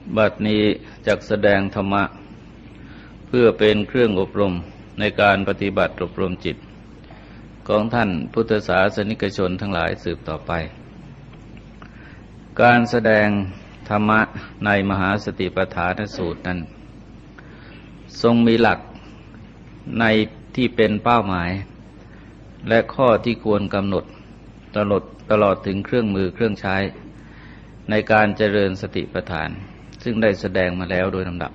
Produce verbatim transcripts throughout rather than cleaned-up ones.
บัดนี้จักแสดงธรรมะเพื่อเป็นเครื่องอบรมในการปฏิบัติอบรมจิตของท่านพุทธศาสนิกชนทั้งหลายสืบต่อไปการแสดงธรรมะในมหาสติปัฏฐานสูตรนั้นทรงมีหลักในที่เป็นเป้าหมายและข้อที่ควรกำหนดตลอดตลอดถึงเครื่องมือเครื่องใช้ในการเจริญสติปัฏฐานซึ่งได้แสดงมาแล้วโดยลำดับ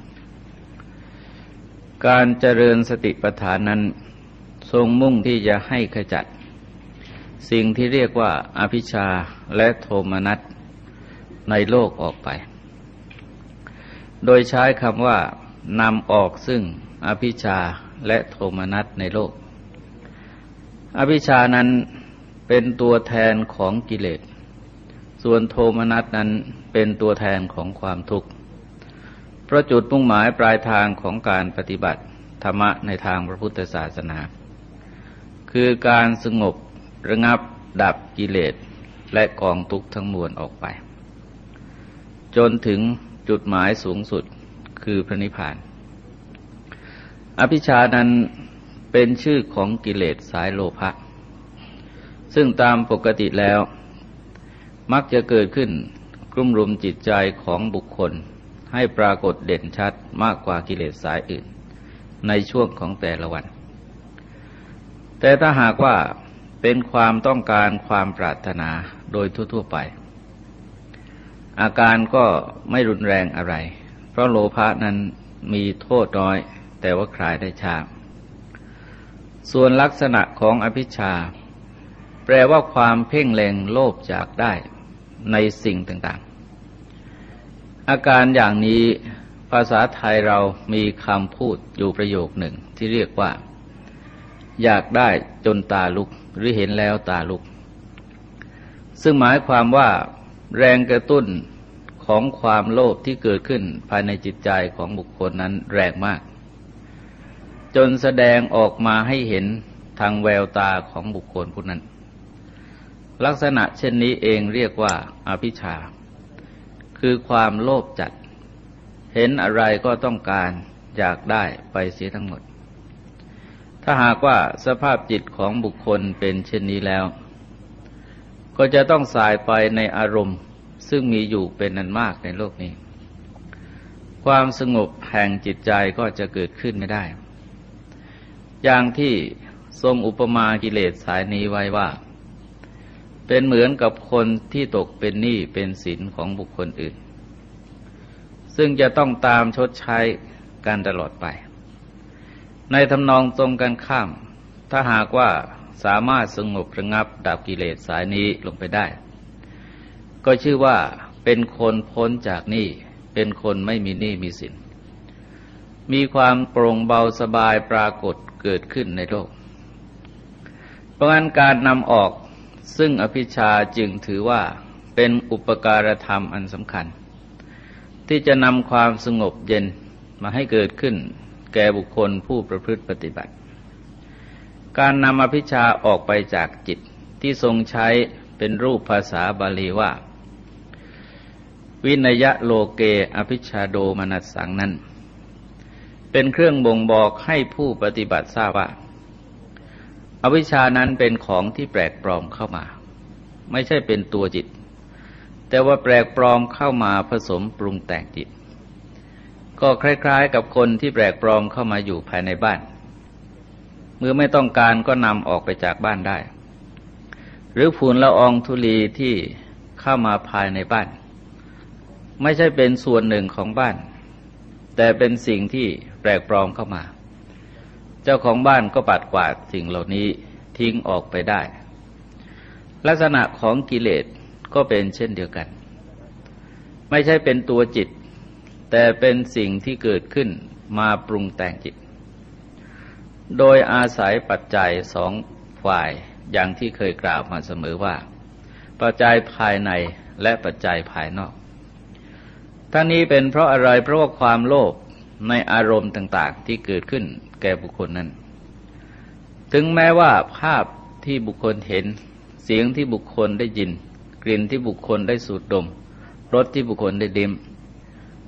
การเจริญสติปัฏฐานนั้นทรงมุ่งที่จะให้ขจัดสิ่งที่เรียกว่าอภิชฌาและโทมนัสในโลกออกไปโดยใช้คำว่านำออกซึ่งอภิชฌาและโทมนัสในโลกอภิชฌานั้นเป็นตัวแทนของกิเลสส่วนโทมนัสนั้นเป็นตัวแทนของความทุกข์เพราะจุดมุ่งหมายปลายทางของการปฏิบัติธรรมะในทางพระพุทธศาสนาคือการสงบระงับดับกิเลสและกองทุกข์ทั้งมวลออกไปจนถึงจุดหมายสูงสุดคือพระนิพพานอภิชฌานั้นเป็นชื่อของกิเลสสายโลภะซึ่งตามปกติแล้วมักจะเกิดขึ้นกลุ่มรุมจิตใจของบุคคลให้ปรากฏเด่นชัดมากกว่ากิเลสสายอื่นในช่วงของแต่ละวันแต่ถ้าหากว่าเป็นความต้องการความปรารถนาโดยทั่วๆไปอาการก็ไม่รุนแรงอะไรเพราะโลภะนั้นมีโทษน้อยแต่ว่าคลายได้ช้าส่วนลักษณะของอภิชฌาแปลว่าความเพ่งเล็งโลภอยากได้ในสิ่งต่างๆอาการอย่างนี้ภาษาไทยเรามีคำพูดอยู่ประโยคหนึ่งที่เรียกว่าอยากได้จนตาลุกหรือเห็นแล้วตาลุกซึ่งหมายความว่าแรงกระตุ้นของความโลภที่เกิดขึ้นภายในจิตใจของบุคคลนั้นแรงมากจนแสดงออกมาให้เห็นทางแววตาของบุคคลผู้นั้นลักษณะเช่นนี้เองเรียกว่าอภิชฌาคือความโลภจัดเห็นอะไรก็ต้องการอยากได้ไปเสียทั้งหมดถ้าหากว่าสภาพจิตของบุคคลเป็นเช่นนี้แล้วก็จะต้องสายไปในอารมณ์ซึ่งมีอยู่เป็นอันมากในโลกนี้ความสงบแห่งจิตใจก็จะเกิดขึ้นไม่ได้อย่างที่ทรงอุปมากิเลสสายนี้ไว้ว่าเป็นเหมือนกับคนที่ตกเป็นหนี้เป็นสินของบุคคลอื่นซึ่งจะต้องตามชดใช้กันตลอดไปในทำนองตรงกันข้ามถ้าหากว่าสามารถสงบระงับดับกิเลสสายนี้ลงไปได้ก็ชื่อว่าเป็นคนพ้นจากหนี้เป็นคนไม่มีหนี้มีสินมีความโปร่งเบาสบายปรากฏเกิดขึ้นในโลกเพราะงั้นการนำออกซึ่งอภิชฌาจึงถือว่าเป็นอุปการธรรมอันสำคัญที่จะนำความสงบเย็นมาให้เกิดขึ้นแก่บุคคลผู้ประพฤติปฏิบัติการนำอภิชฌาออกไปจากจิตที่ทรงใช้เป็นรูปภาษาบาลีว่าวินัยโลเกอภิชฌาโดมนัสสังนั้นเป็นเครื่องบ่งบอกให้ผู้ปฏิบัติทราบว่าอวิชชานั้นเป็นของที่แปลกปลอมเข้ามาไม่ใช่เป็นตัวจิตแต่ว่าแปลกปลอมเข้ามาผสมปรุงแต่งจิตก็คล้ายๆกับคนที่แปลกปลอมเข้ามาอยู่ภายในบ้านเมื่อไม่ต้องการก็นำออกไปจากบ้านได้หรือฝุ่นละอองธุลีที่เข้ามาภายในบ้านไม่ใช่เป็นส่วนหนึ่งของบ้านแต่เป็นสิ่งที่แปลกปลอมเข้ามาเจ้าของบ้านก็ปัดกวาดสิ่งเหล่านี้ทิ้งออกไปได้ลักษณะของกิเลสก็เป็นเช่นเดียวกันไม่ใช่เป็นตัวจิตแต่เป็นสิ่งที่เกิดขึ้นมาปรุงแต่งจิตโดยอาศัยปัจจัยสองฝ่ายอย่างที่เคยกล่าวมาเสมอว่าปัจจัยภายในและปัจจัยภายนอกทั้งนี้เป็นเพราะอะไรเพราะว่าความโลภในอารมณ์ต่างๆที่เกิดขึ้นแก่บุคคลนั้นถึงแม้ว่าภาพที่บุคคลเห็นเสียงที่บุคคลได้ยินกลิ่นที่บุคคลได้สูดดมรสที่บุคคลได้ลิ้ม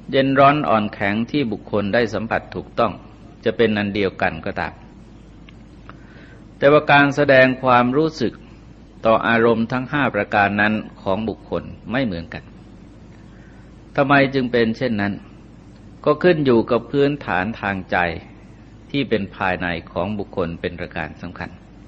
เย็นร้อนอ่อนแข็งที่บุคคลได้สัมผัสถูกต้องจะเป็นอันเดียวกันก็ตามแต่ว่าการแสดงความรู้สึกต่ออารมณ์ทั้งห้าประการนั้นของบุคคลไม่เหมือนกันทำไมจึงเป็นเช่นนั้นก็ขึ้นอยู่กับพื้นฐานทางใจที่เป็นภายในของบุคคลเป็นประการสำคัญ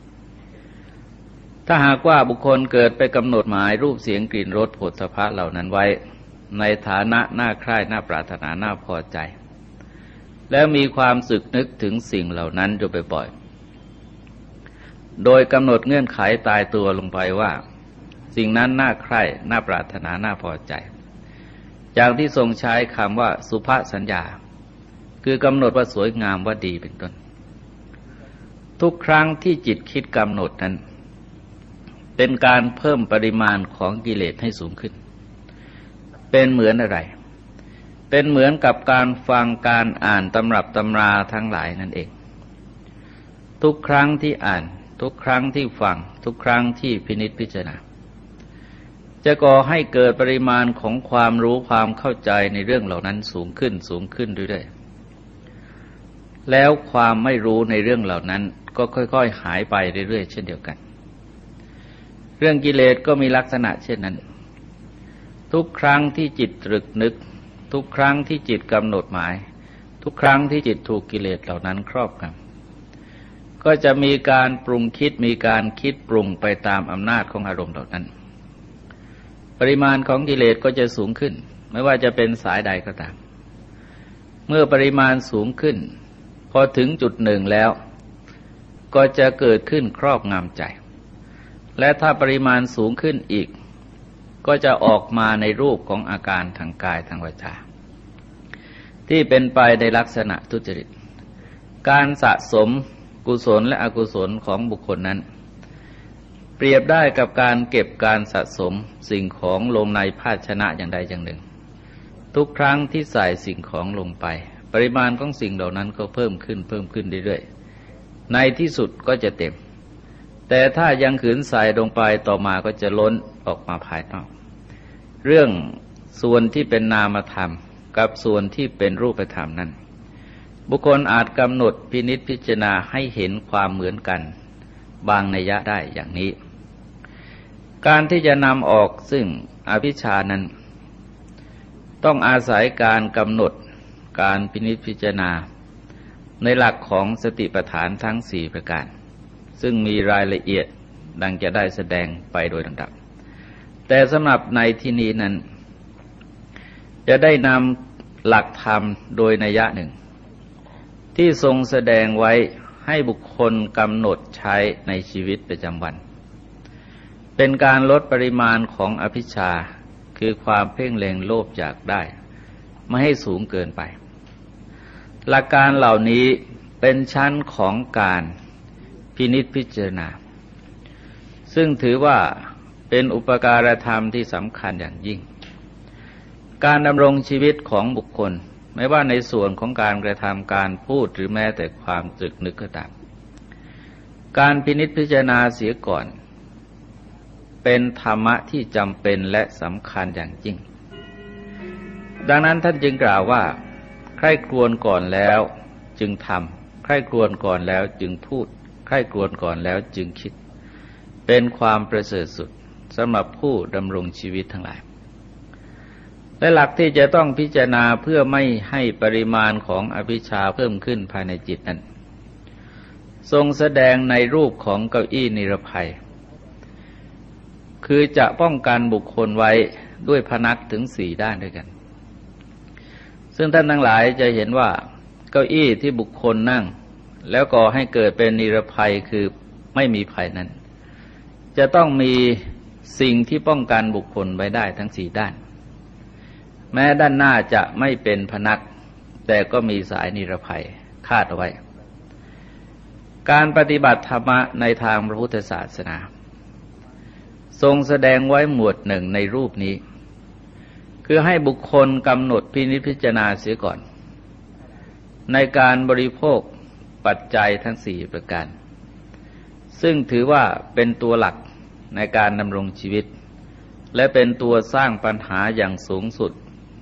ถ้าหากว่าบุคคลเกิดไปกำหนดหมายรูปเสียงกลิ่นรสโผฏฐัพพะเหล่านั้นไว้ในฐานะน่าใคร่น่าปรารถนาน่าพอใจแล้วมีความสึกนึกถึงสิ่งเหล่านั้นอยู่บ่อยๆโดยกำหนดเงื่อนไขตายตัวลงไปว่าสิ่งนั้นน่าใคร่น่าปรารถนาน่าพอใจอย่างที่ทรงใช้คำว่าสุภสัญญาคือกำหนดว่าสวยงามว่าดีเป็นต้นทุกครั้งที่จิตคิดกำหนดนั้นเป็นการเพิ่มปริมาณของกิเลสให้สูงขึ้นเป็นเหมือนอะไรเป็นเหมือนกับการฟังการอ่านตำรับตำราทั้งหลายนั่นเองทุกครั้งที่อ่านทุกครั้งที่ฟังทุกครั้งที่พินิจพิจารณาจะก่อให้เกิดปริมาณของความรู้ความเข้าใจในเรื่องเหล่านั้นสูงขึ้นสูงขึ้นเรื่อยๆแล้วความไม่รู้ในเรื่องเหล่านั้นก็ค่อยๆหายไปเรื่อยๆเช่นเดียวกันเรื่องกิเลสก็มีลักษณะเช่นนั้นทุกครั้งที่จิตตรึกนึกทุกครั้งที่จิตกำหนดหมายทุกครั้งที่จิตถูกกิเลสเหล่านั้นครอบงำก็จะมีการปรุงคิดมีการคิดปรุงไปตามอำนาจของอารมณ์เหล่านั้นปริมาณของกิเลสก็จะสูงขึ้นไม่ว่าจะเป็นสายใดก็ตามเมื่อปริมาณสูงขึ้นพอถึงจุดหนึ่งแล้วก็จะเกิดขึ้นครอบงำใจและถ้าปริมาณสูงขึ้นอีกก็จะออกมาในรูปของอาการทางกายทางวาจาที่เป็นไปในลักษณะทุจริตการสะสมกุศลและอกุศลของบุคคลนั้นเปรียบได้กับการเก็บการสะสมสิ่งของลงในภาชนะอย่างใดอย่างหนึ่งทุกครั้งที่ใส่สิ่งของลงไปปริมาณของสิ่งเหล่านั้นก็เพิ่มขึ้นเพิ่มขึ้นเรื่อยๆในที่สุดก็จะเต็มแต่ถ้ายังขืนใส่ลงไปต่อมาก็จะล้นออกมาภายนอกเรื่องส่วนที่เป็นนามธรรมกับส่วนที่เป็นรูปธรรมนั้นบุคคลอาจกำหนดพินิจพิจารณาให้เห็นความเหมือนกันบางนัยยะได้อย่างนี้การที่จะนำออกซึ่งอวิชชานั้นต้องอาศัยการกำหนดการพินิจพิจารณาในหลักของสติปัฏฐานทั้งสี่ประการซึ่งมีรายละเอียดดังจะได้แสดงไปโดยลำดับแต่สำหรับในที่นี้นั้นจะได้นำหลักธรรมโดยนัยยะหนึ่งที่ทรงแสดงไว้ให้บุคคลกำหนดใช้ในชีวิตประจำวันเป็นการลดปริมาณของอภิชฌาคือความเพ่งเล็งโลภอยากได้ไม่ให้สูงเกินไปหลักการเหล่านี้เป็นชั้นของการพินิจพิจารณาซึ่งถือว่าเป็นอุปการธรรมที่สำคัญอย่างยิ่งการดำรงชีวิตของบุคคลไม่ว่าในส่วนของการกระทำการพูดหรือแม้แต่ความตรึกนึกก็ตามการพินิจพิจารณาเสียก่อนเป็นธรรมะที่จำเป็นและสำคัญอย่างยิ่งดังนั้นท่านจึงกล่าวว่าใคร่ครวญก่อนแล้วจึงทำใคร่ครวญก่อนแล้วจึงพูดใคร่ครวญก่อนแล้วจึงคิดเป็นความประเสริฐสุดสำหรับผู้ดำรงชีวิตทั้งหลายและหลักที่จะต้องพิจารณาเพื่อไม่ให้ปริมาณของอภิชฌาเพิ่มขึ้นภายในจิตนั้นทรงแสดงในรูปของเก้าอี้นิรภัยคือจะป้องกันบุคคลไว้ด้วยพนักถึงสี่ด้านด้วยกันซึ่งท่านทั้งหลายจะเห็นว่าเก้าอี้ที่บุคคลนั่งแล้วก่อให้เกิดเป็นนิรภัยคือไม่มีภัยนั้นจะต้องมีสิ่งที่ป้องกันบุคคลไว้ได้ทั้งสี่ด้านแม้ด้านหน้าจะไม่เป็นพนักแต่ก็มีสายนิรภัยคาดเอาไว้การปฏิบัติธรรมะในทางพระพุทธศาสนาทรงแสดงไว้หมวดหนึ่งในรูปนี้คือให้บุคคลกำหนดพินิจพิจารณาเสียก่อนในการบริโภคปัจจัยทั้งสี่ประการซึ่งถือว่าเป็นตัวหลักในการดำรงชีวิตและเป็นตัวสร้างปัญหาอย่างสูงสุด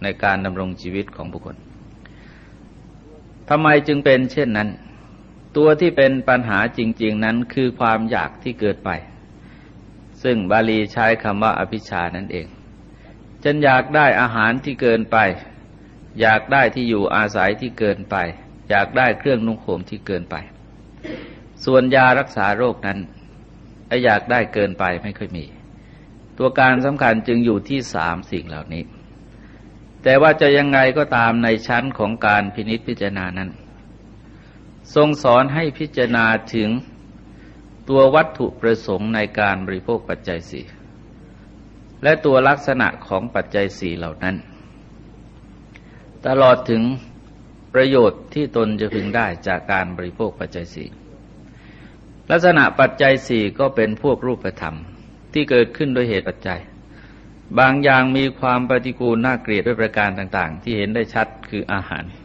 ในการดำรงชีวิตของบุคคลทำไมจึงเป็นเช่นนั้นตัวที่เป็นปัญหาจริงๆนั้นคือความอยากที่เกิดไปซึ่งบาลีใช้คำว่าอภิชฌานั่นเองจนอยากได้อาหารที่เกินไปอยากได้ที่อยู่อาศัยที่เกินไปอยากได้เครื่องนุ่งห่มที่เกินไปส่วนยารักษาโรคนั้นไอ้อยากได้เกินไปไม่ค่อยมีตัวการสำคัญจึงอยู่ที่สามสิ่งเหล่านี้แต่ว่าจะยังไงก็ตามในชั้นของการพินิจพิจารณานั้นทรงสอนให้พิจารณาถึงตัววัตถุประสงค์ในการบริโภคปัจจัยสี่และตัวลักษณะของปัจจัยสี่เหล่านั้นตลอดถึงประโยชน์ที่ตนจะพึงได้จากการบริโภคปัจจัยสี่ลักษณะปัจจัยสี่ก็เป็นพวกรูปธรรมที่เกิดขึ้นโดยเหตุปัจจัยบางอย่างมีความปฏิกูลน่าเกลียดด้วยประการต่างๆที่เห็นได้ชัดคืออาหาร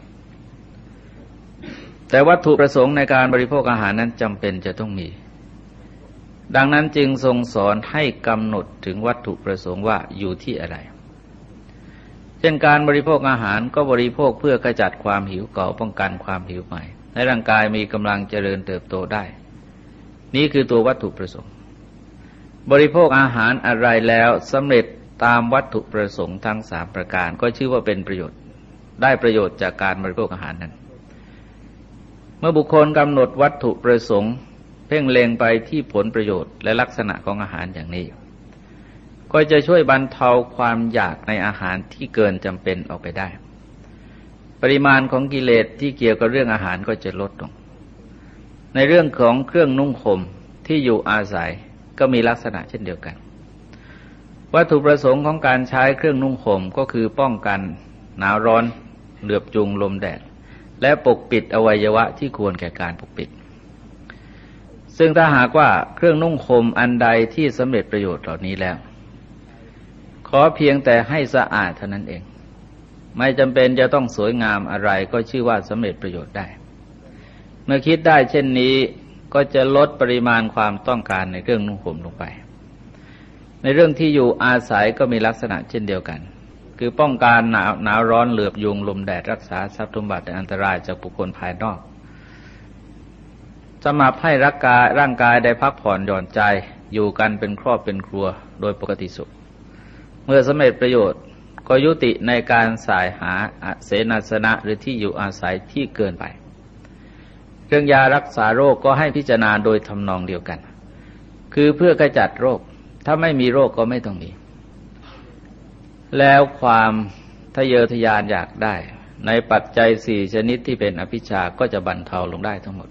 แต่วัตถุประสงค์ในการบริโภคอาหารนั้นจำเป็นจะต้องมีดังนั้นจึงทรงสอนให้กำหนดถึงวัตถุประสงค์ว่าอยู่ที่อะไรเช่นการบริโภคอาหารก็บริโภคเพื่อขจัดความหิวเก่าป้องกันความหิวใหม่ให้ร่างกายมีกำลังเจริญเติบโตได้นี่คือตัววัตถุประสงค์บริโภคอาหารอะไรแล้วสำเร็จตามวัตถุประสงค์ทั้งสามประการก็ชื่อว่าเป็นประโยชน์ได้ประโยชน์จากการบริโภคอาหารนั้นเมื่อบุคคลกำหนดวัตถุประสงค์เพ่งเล็งไปที่ผลประโยชน์และลักษณะของอาหารอย่างนี้ก็จะช่วยบรรเทาความอยากในอาหารที่เกินจำเป็นออกไปได้ปริมาณของกิเลสที่เกี่ยวกับเรื่องอาหารก็จะลดลงในเรื่องของเครื่องนุ่งห่มที่อยู่อาศัยก็มีลักษณะเช่นเดียวกันวัตถุประสงค์ของการใช้เครื่องนุ่งห่มก็คือป้องกันหนาวร้อนเหลือบจุงลมแดดและปกปิดอวัยวะที่ควรแก่การปกปิดซึ่งถ้าหากว่าเครื่องนุ่งห่มอันใดที่สำเร็จประโยชน์เหล่านี้แล้วขอเพียงแต่ให้สะอาดเท่านั้นเองไม่จำเป็นจะต้องสวยงามอะไรก็ชื่อว่าสำเร็จประโยชน์ได้เมื่อคิดได้เช่นนี้ก็จะลดปริมาณความต้องการในเครื่องนุ่งห่มลงไปในเรื่องที่อยู่อาศัยก็มีลักษณะเช่นเดียวกันคือป้องกันหนาวหนาวร้อนเหลือบยุงลมแดดรักษาทรัพย์สมบัติอันตรายจากบุคคลภายนอกสำหรับให้ร่างกายร่างกายได้พักผ่อนหย่อนใจอยู่กันเป็นครอบเป็นครัวโดยปกติสุขเมื่อสำเร็จประโยชน์ก็ยุติในการส่ายหาเสนาสนะหรือที่อยู่อาศัยที่เกินไปเรื่องยารักษาโรคก็ให้พิจารณาโดยทำนองเดียวกันคือเพื่อขจัดโรคถ้าไม่มีโรคก็ไม่ต้องมีแล้วความทะเยอทะยานอยากได้ในปัจจัยสี่ชนิดที่เป็นอภิชฌาก็จะบรรเทาลงได้ทั้งหมด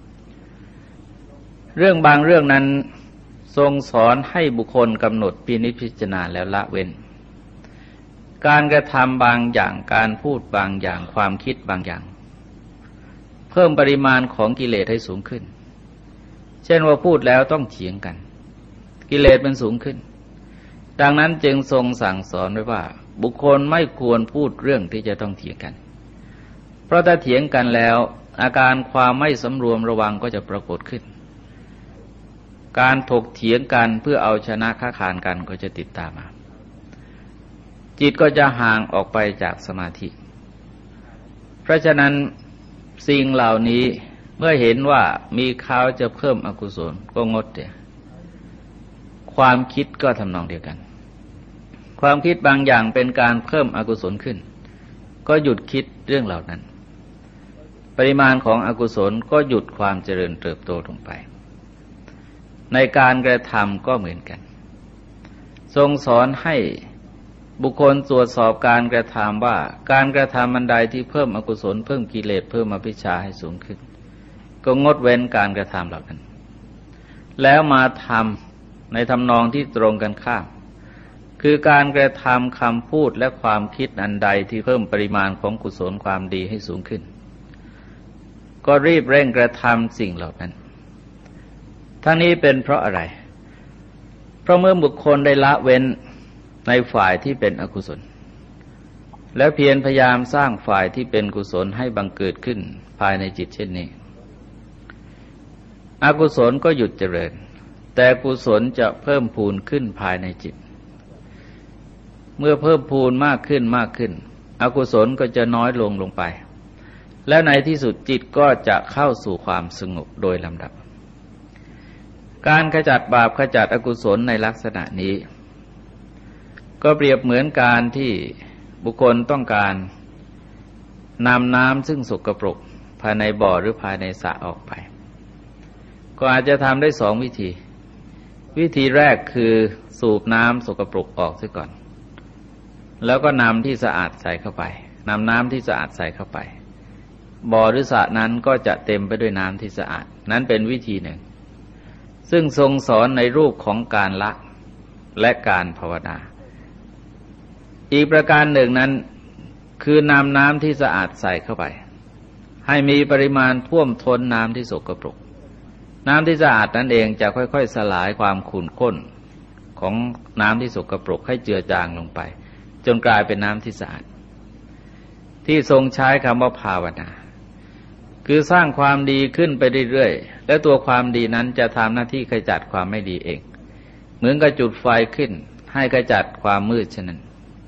เรื่องบางเรื่องนั้นทรงสอนให้บุคคลกำหนดพินิจพิจารณาแล้วละเว้นการกระทำบางอย่างการพูดบางอย่างความคิดบางอย่างเพิ่มปริมาณของกิเลสให้สูงขึ้นเช่นว่าพูดแล้วต้องเถียงกันกิเลสมันสูงขึ้นดังนั้นจึงทรงสั่งสอนไว้ว่าบุคคลไม่ควรพูดเรื่องที่จะต้องเถียงกันเพราะถ้าเถียงกันแล้วอาการความไม่สำรวมระวังก็จะปรากฏขึ้นการถกเถียงกันเพื่อเอาชนะค้าขานกันก็จะติดตามมาจิตก็จะห่างออกไปจากสมาธิเพราะฉะนั้นสิ่งเหล่านี้เมื่อเห็นว่ามีข่าวจะเพิ่มอกุศลก็งดเสียความคิดก็ทำนองเดียวกันความคิดบางอย่างเป็นการเพิ่มอกุศลขึ้นก็หยุดคิดเรื่องเหล่านั้นปริมาณของอกุศลก็หยุดความเจริญเติบโตลงไปในการกระทำก็เหมือนกันทรงสอนให้บุคคลตรวจสอบการกระทำว่าการกระทำอันใดที่เพิ่มอกุศลเพิ่มกิเลสเพิ่มอภิชฌาให้สูงขึ้นก็งดเว้นการกระทำเหล่านั้นแล้วมาทำในทำนองที่ตรงกันข้ามคือการกระทำคำพูดและความคิดอันใดที่เพิ่มปริมาณของกุศลความดีให้สูงขึ้นก็รีบเร่งกระทำสิ่งเหล่านั้นทั้งนี้เป็นเพราะอะไรเพราะเมื่อบุคคลได้ละเว้นในฝ่ายที่เป็นอกุศลแล้วเพียรพยายามสร้างฝ่ายที่เป็นกุศลให้บังเกิดขึ้นภายในจิตเช่นนี้อกุศลก็หยุดเจริญแต่กุศลจะเพิ่มพูนขึ้นภายในจิตเมื่อเพิ่มพูนมากขึ้นมากขึ้นอกุศลก็จะน้อยลงลงไปและในที่สุดจิตก็จะเข้าสู่ความสงบโดยลำดับการขจัดบาปขจัดอกุศลในลักษณะนี้ก็เปรียบเหมือนการที่บุคคลต้องการนำน้ำซึ่งสกปรกภายในบ่อหรือภายในสระออกไปก็อาจจะทำได้สองวิธีวิธีแรกคือสูบน้ำสกปรกออกซะก่อนแล้วก็นำที่สะอาดใส่เข้าไปนำน้ำที่สะอาดใส่เข้าไปบ่อหรือสระนั้นก็จะเต็มไปด้วยน้ำที่สะอาดนั้นเป็นวิธีหนึ่งซึ่งทรงสอนในรูปของการละและการภาวนาอีกประการหนึ่งนั้นคือนำน้ำที่สะอาดใส่เข้าไปให้มีปริมาณท่วมท้นน้ำที่สกปรกน้ำที่สะอาดนั่นเองจะค่อยๆสลายความขุ่นข้นของน้ำที่สกปรกให้เจือจางลงไปจนกลายเป็นน้ำที่สะอาดที่ทรงใช้คำว่าภาวนาคือสร้างความดีขึ้นไปเรื่อยๆและตัวความดีนั้นจะทำหน้าที่ขจัดความไม่ดีเองเหมือนกับจุดไฟขึ้นให้ขจัดความมืดฉะนั้น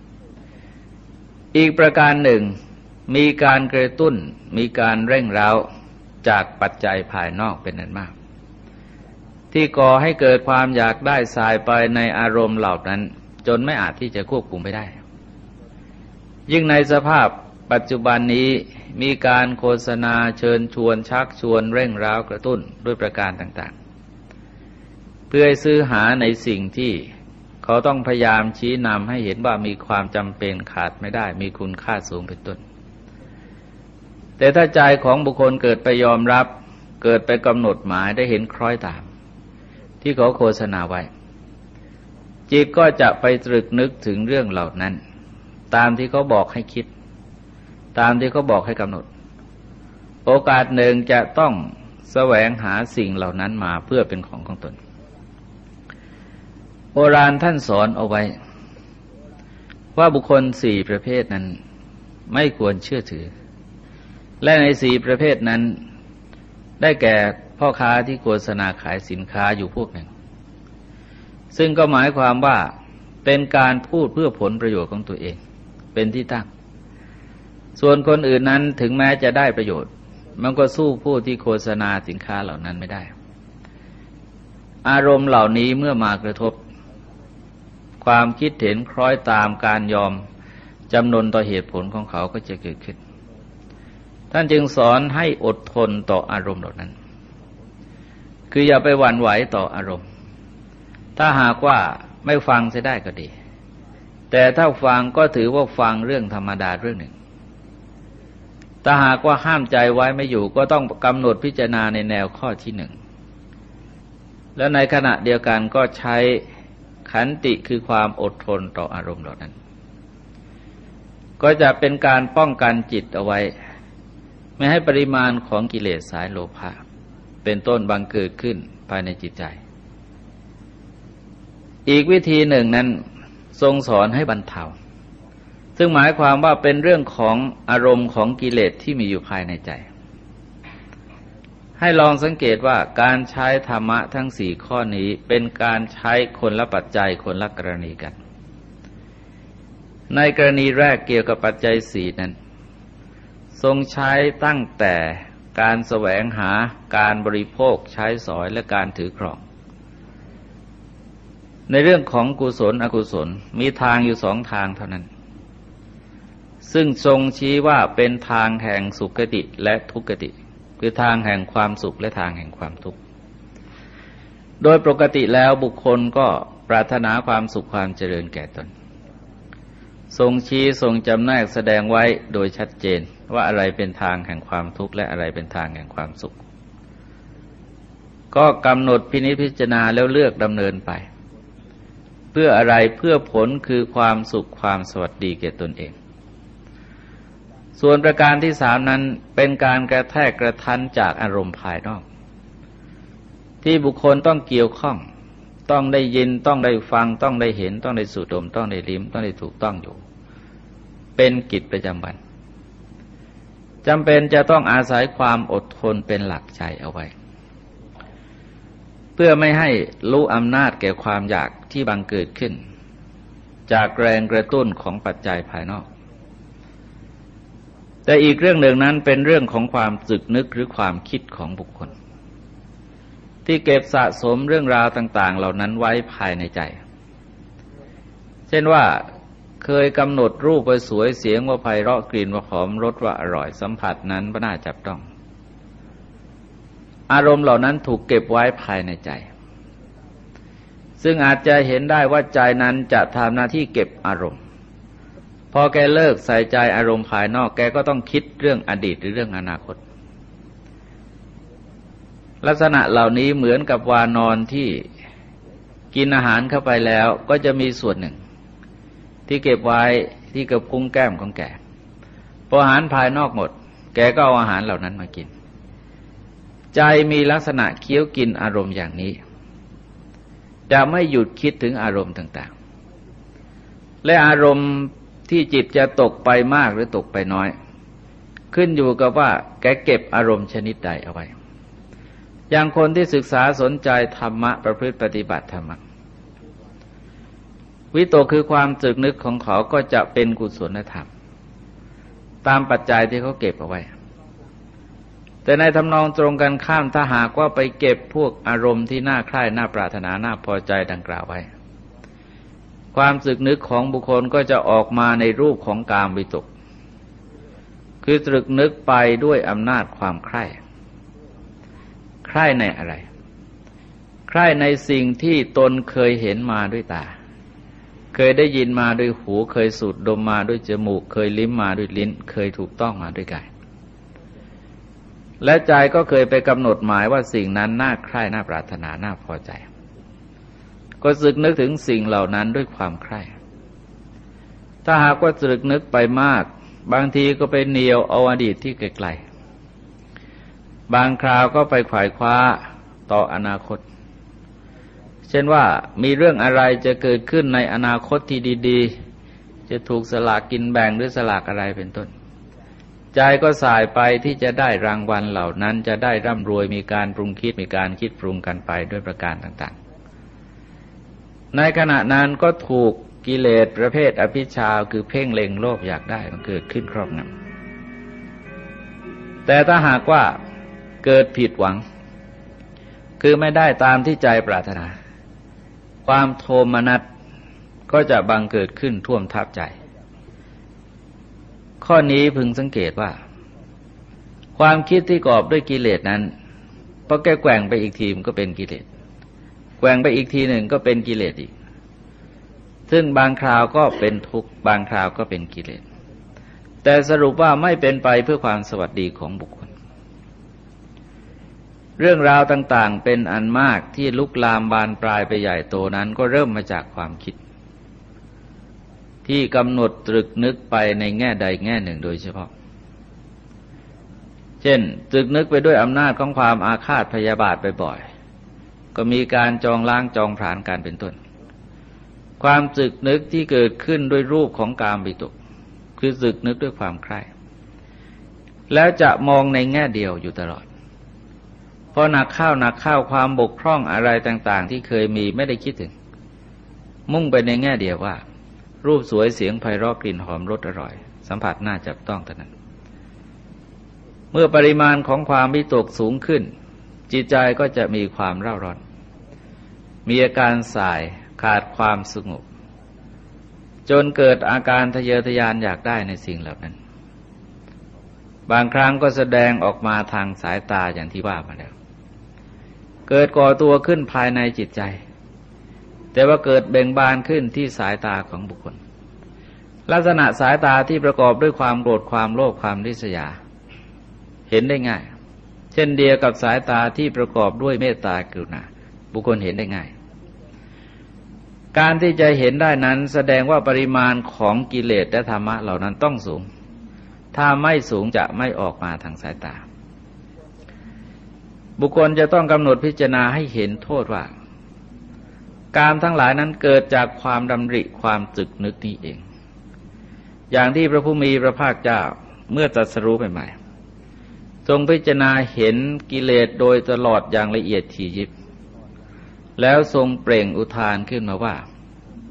อีกประการหนึ่งมีการกระตุ้นมีการเร่งเร้าจากปัจจัยภายนอกเป็นอันมากที่ก่อให้เกิดความอยากได้สายไปในอารมณ์เหล่านั้นจนไม่อาจที่จะควบคุมไม่ได้ยิ่งในสภาพปัจจุบันนี้มีการโฆษณาเชิญชวนชักชวนเร่งเร้ากระตุ้นด้วยประการต่างๆเพื่อให้ซื้อหาในสิ่งที่เขาต้องพยายามชี้นำให้เห็นว่ามีความจำเป็นขาดไม่ได้มีคุณค่าสูงเป็นต้นแต่ถ้าใจของบุคคลเกิดไปยอมรับเกิดไปกำหนดหมายได้เห็นคล้อยตามที่เขาโฆษณาไว้จิตก็จะไปตรึกนึกถึงเรื่องเหล่านั้นตามที่เขาบอกให้คิดตามที่เขาบอกให้กำหนดโอกาสหนึ่งจะต้องแสวงหาสิ่งเหล่านั้นมาเพื่อเป็นของของตนโบราณท่านสอนเอาไว้ว่าบุคคลสี่ประเภทนั้นไม่ควรเชื่อถือและในสี่ประเภทนั้นได้แก่พ่อค้าที่โฆษณาขายสินค้าอยู่พวกหนึ่งซึ่งก็หมายความว่าเป็นการพูดเพื่อผลประโยชน์ของตัวเองเป็นที่ตั้งส่วนคนอื่นนั้นถึงแม้จะได้ประโยชน์มันก็สู้ผู้ที่โฆษณาสินค้าเหล่านั้นไม่ได้อารมณ์เหล่านี้เมื่อมากระทบความคิดเห็นคล้อยตามการยอมจำนนต่อเหตุผลของเขาก็จะเกิดขึ้นท่านจึงสอนให้อดทนต่ออารมณ์เหล่านั้นคืออย่าไปหวั่นไหวต่ออารมณ์ถ้าหากว่าไม่ฟังเสียได้ก็ดีแต่ถ้าฟังก็ถือว่าฟังเรื่องธรรมดาเรื่องหนึ่งถ้าหากว่าห้ามใจไว้ไม่อยู่ก็ต้องกำหนดพิจารณาในแนวข้อที่หนึ่งและในขณะเดียวกันก็ใช้ขันติคือความอดทนต่ออารมณ์เหล่านั้นก็จะเป็นการป้องกันจิตเอาไว้ไม่ให้ปริมาณของกิเลสสายโลภะเป็นต้นบังเกิดขึ้นภายในจิตใจอีกวิธีหนึ่งนั้นทรงสอนให้บรรเทาซึ่งหมายความว่าเป็นเรื่องของอารมณ์ของกิเลสที่มีอยู่ภายในใจให้ลองสังเกตว่าการใช้ธรรมะทั้งสี่ข้อนี้เป็นการใช้คนละปัจจัยคนละกรณีกันในกรณีแรกเกี่ยวกับปัจจัยสี่นั้นทรงใช้ตั้งแต่การแสวงหาการบริโภคใช้สอยและการถือครองในเรื่องของกุศลอกุศลมีทางอยู่สองทางเท่านั้นซึ่งทรงชี้ว่าเป็นทางแห่งสุขติและทุกขติคือทางแห่งความสุขและทางแห่งความทุกข์โดยปกติแล้วบุคคลก็ปรารถนาความสุขความเจริญแก่ตนทรงชี้ทรงจำแนกแสดงไว้โดยชัดเจนว่าอะไรเป็นทางแห่งความทุกข์และอะไรเป็นทางแห่งความสุขก็กำหนดพินิจพิจารณาแล้วเลือกดำเนินไปเพื่ออะไรเพื่อผลคือความสุขความสวัสดีแก่ตนเองส่วนประการที่สามนั้นเป็นการกระแทกกระทันจากอารมณ์ภายนอกที่บุคคลต้องเกี่ยวข้องต้องได้ยินต้องได้ฟังต้องได้เห็นต้องได้สูดดมต้องได้ลิ้มต้องได้ถูกต้องอยู่เป็นกิจประจำวันจำเป็นจะต้องอาศัยความอดทนเป็นหลักใจเอาไว้เพื่อไม่ให้รู้อำนาจแก่ความอยากที่บังเกิดขึ้นจากแรงกระตุ้นของปัจจัยภายนอกแต่อีกเรื่องหนึ่งนั้นเป็นเรื่องของความตรึกนึกหรือความคิดของบุคคลที่เก็บสะสมเรื่องราวต่างๆเหล่านั้นไว้ภายในใจเช่นว่าเคยกำหนดรูปว่าสวยเสียงว่าไพเราะกลิ่นว่าหอมรสว่าอร่อยสัมผัสนั้นว่าน่าจับต้องอารมณ์เหล่านั้นถูกเก็บไว้ภายในใจซึ่งอาจจะเห็นได้ว่าใจนั้นจะทำหน้าที่เก็บอารมณ์พอแกเลิกใส่ใจอารมณ์ภายนอกแกก็ต้องคิดเรื่องอดีตหรือเรื่องอนาคตลักษณะเหล่านี้เหมือนกับวานอนที่กินอาหารเข้าไปแล้วก็จะมีส่วนหนึ่งที่เก็บไว้ที่กระพุ้งแก้มของแกพออาหารภายนอกหมดแกก็เอาอาหารเหล่านั้นมากินใจมีลักษณะเคี้ยวกินอารมณ์อย่างนี้จะไม่หยุดคิดถึงอารมณ์ต่างๆและอารมณ์ที่จิตจะตกไปมากหรือตกไปน้อยขึ้นอยู่กับว่าแกเก็บอารมณ์ชนิดใดเอาไว้อย่างคนที่ศึกษาสนใจธรรมะประพฤติปฏิบัติธรรมะวิตกคือความตรึกนึกของเขาก็จะเป็นกุศลธรรมตามปัจจัยที่เขาเก็บเอาไว้แต่ในทำนองตรงกันข้ามถ้าหากว่าไปเก็บพวกอารมณ์ที่น่าใคร่น่าปรารถนาน่าพอใจดังกล่าวไว้ความตรึกนึกของบุคคลก็จะออกมาในรูปของกามวิตกคือตรึกนึกไปด้วยอำนาจความใคร่ใคร่ในอะไรใคร่ในสิ่งที่ตนเคยเห็นมาด้วยตาเคยได้ยินมาด้วยหูเคยสูดดมมาด้วยจมูกเคยลิ้มมาด้วยลิ้นเคยถูกต้องมาด้วยกายและใจก็เคยไปกำหนดหมายว่าสิ่งนั้นน่าใคร่น่าปรารถนาน่าพอใจก็ตรึกนึกถึงสิ่งเหล่านั้นด้วยความใคร่ถ้าหากว่าตรึกนึกไปมากบางทีก็ไปเหนี่ยวเอาอดีตที่ไกลๆบางคราวก็ไปขวายคว้าต่ออนาคตเช่นว่ามีเรื่องอะไรจะเกิดขึ้นในอนาคตที่ดีๆจะถูกสลากกินแบ่งหรือสลากอะไรเป็นต้นใจก็สายไปที่จะได้รางวัลเหล่านั้นจะได้ร่ำรวยมีการปรุงคิดมีการคิดปรุงกันไปด้วยประการต่างๆในขณะนั้นก็ถูกกิเลสประเภทอภิชฌาคือเพ่งเล็งโลภอยากได้มันเกิดขึ้นครอบงำแต่ถ้าหากว่าเกิดผิดหวังคือไม่ได้ตามที่ใจปรารถนาความโทมนัสก็จะบังเกิดขึ้นท่วมทับใจข้อนี้พึงสังเกตว่าความคิดที่กอบด้วยกิเลสนั้นพอแกแกว่งไปอีกทีมันก็เป็นกิเลสแกว่งไปอีกทีหนึ่งก็เป็นกิเลสอีกซึ่งบางคราวก็เป็นทุกข์บางคราวก็เป็นกิเลสแต่สรุปว่าไม่เป็นไปเพื่อความสวัสดีของบุคคลเรื่องราวต่างๆเป็นอันมากที่ลุกลามบานปลายไปใหญ่โตนั้นก็เริ่มมาจากความคิดที่กำหนดตรึกนึกไปในแง่ใดแง่หนึ่งโดยเฉพาะเช่นตรึกนึกไปด้วยอำนาจของความอาฆาตพยาบาทบ่อยๆก็มีการจองล้างจองผลาญกันเป็นต้นความตรึกนึกที่เกิดขึ้นด้วยรูปของกามวิตกคือตรึกนึกด้วยความใคร่แล้วจะมองในแง่เดียวอยู่ตลอดพอหนักเข้าหนักเข้าความบกพร่องอะไรต่างๆที่เคยมีไม่ได้คิดถึงมุ่งไปในแง่เดียวว่ารูปสวยเสียงไพเราะกลิ่นหอมรสอร่อยสัมผัสน่าจับต้องเท่านั้นเมื่อปริมาณของความวิตกสูงขึ้นจิตใจก็จะมีความเร่าร้อนมีอาการส่ายขาดความสงบจนเกิดอาการทะเยอทะยานอยากได้ในสิ่งเหล่านั้นบางครั้งก็แสดงออกมาทางสายตาอย่างที่ว่ามาแล้วเกิดก่อตัวขึ้นภายในจิตใจแต่ว่าเกิดเบ่งบานขึ้นที่สายตาของบุคคลลักษณะสายตาที่ประกอบด้วยความโกรธความโลภความริษยาเห็นได้ง่ายเช่นเดียวกับสายตาที่ประกอบด้วยเมตตากรุณาบุคคลเห็นได้ง่ายการที่จะเห็นได้นั้นแสดงว่าปริมาณของกิเลสและธรรมะเหล่านั้นต้องสูงถ้าไม่สูงจะไม่ออกมาทางสายตาบุคคลจะต้องกำหนดพิจารณาให้เห็นโทษว่ากามทั้งหลายนั้นเกิดจากความดำริความตรึกนึกนี้เองอย่างที่พระผู้มีพระภาคเจ้าเมื่อตรัสรู้ใหม่ๆทรงพิจารณาเห็นกิเลสโดยตลอดอย่างละเอียดถี่ยิบแล้วทรงเปล่งอุทานขึ้นมาว่า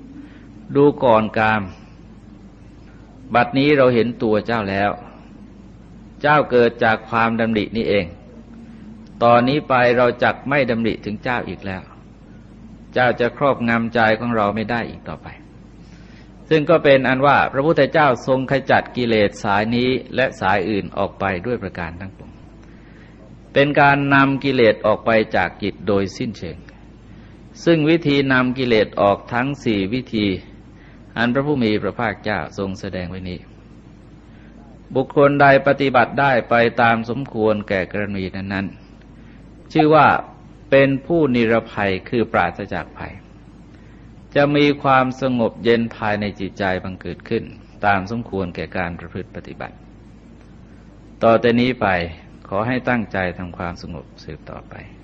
ดูก่อนกามบัดนี้เราเห็นตัวเจ้าแล้วเจ้าเกิดจากความดำรินี้เองตอนนี้ไปเราจักไม่ดำริถึงเจ้าอีกแล้วเจ้าจะครอบงำใจของเราไม่ได้อีกต่อไปซึ่งก็เป็นอันว่าพระพุทธเจ้าทรงขจัดกิเลสสายนี้และสายอื่นออกไปด้วยประการทั้งปวงเป็นการนำกิเลสออกไปจากจิตโดยสิ้นเชิงซึ่งวิธีนำกิเลสออกทั้งสี่วิธีอันพระผู้มีพระภาคเจ้าทรงแสดงไว้นี้บุคคลใดปฏิบัติได้ไปตามสมควรแก่กรณีนั้นๆชื่อว่าเป็นผู้นิรภัยคือปราศจากภัยจะมีความสงบเย็นภายในจิตใจบังเกิดขึ้นตามสมควรแก่การประพฤติปฏิบัติต่อแต่นี้ไปขอให้ตั้งใจทำความสงบสืบต่อไป